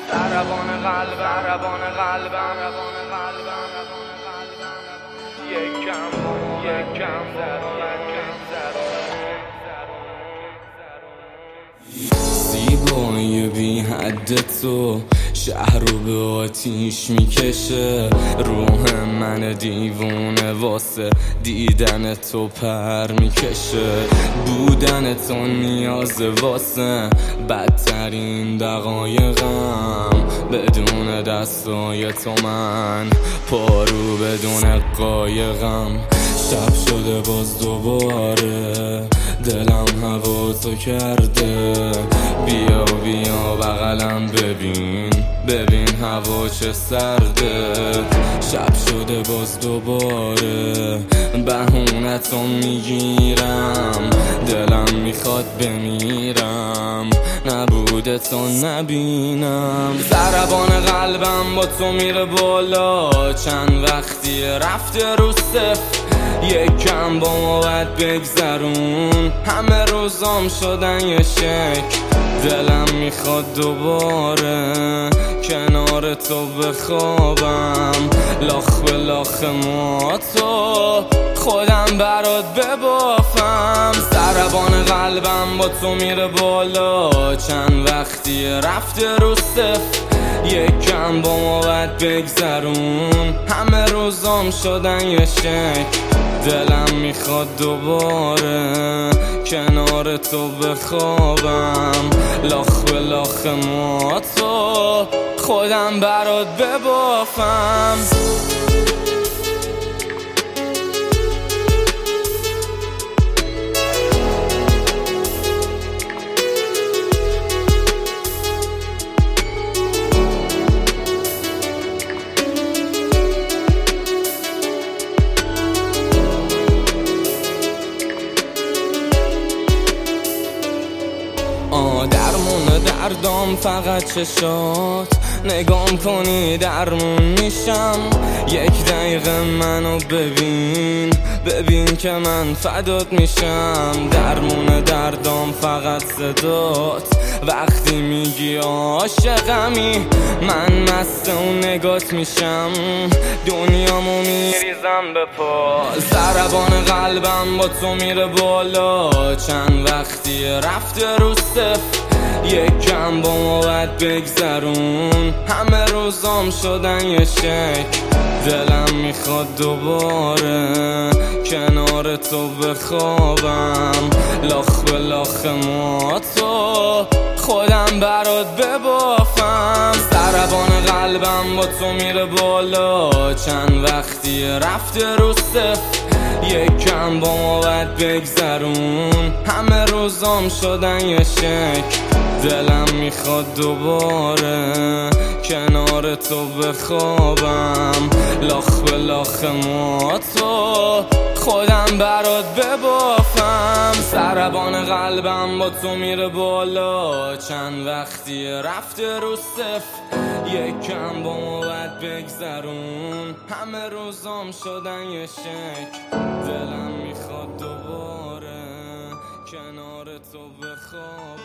ضربان قلبم یک کم زیبایی بی حد تو شهر رو به آتیش میکشه، روح من دیوونه واسه دیدن تو پر میکشه. بودن تو نیاز واسه بدترین دقایقم، بدون دستای تو من پارو بدون قایقم. شب شده باز دوباره دلم هوا تو کرده، بیا بغلم ببین هوا چه سرده. شب شده باز دوباره بهونتو میگیرم، دلم میخواد بمیرم نبوده تو نبینم. ضربان قلبم با تو میره بالا، چند وقتی رفته رو صفر، یک کم با ما باید بگذرون. همه روزام شدن یه شکل، دلم میخواد دوباره کنار تو بخوابم. لاخ به لاخ ما تو خودم برات ببافم. ضربان قلبم با تو میره بالا، چند وقتی رفته رو صفر، یک کم با ما باید بگذرون. همه روزام شدن یه شکل، دلم میخواد دوباره کنار تو بخوابم. لاخ به لاخ ما تو خودم برات ببافم. درمون دردام فقط چشات، نگام کنی درمون میشم. یک دقیقه منو ببین که من فدات میشم. درمون دردام فقط صدات، وقتی میگی عاشقمی من مست اون نگات میشم. دنیامو میریزم به پا، ضربان قلبم با تو میره بالا، چند وقتی رفته رو صفر، یک کم با ما باید بگذرون. همه روزام شدن یه شکل، دلم میخواد دوباره کنار تو بخوابم. لاخ به لاخ ما تو خودم برات ببافم. ضربان قلبم با تو میره بالا، چند وقتی رفته رو صفر، یک کم با ما باید بگذرون. همه روزام شدن یه شکل، دلم میخواد دوباره کنار تو بخوابم. لاخ به لاخ ما تو خودم برات ببافم. ضربان قلبم با تو میره بالا، چند وقتی رفته رو صفر، یک کم با ما باید بگذرون. همه روزام شدن یه شکل، دلم میخواد دوباره کنار تو بخوابم.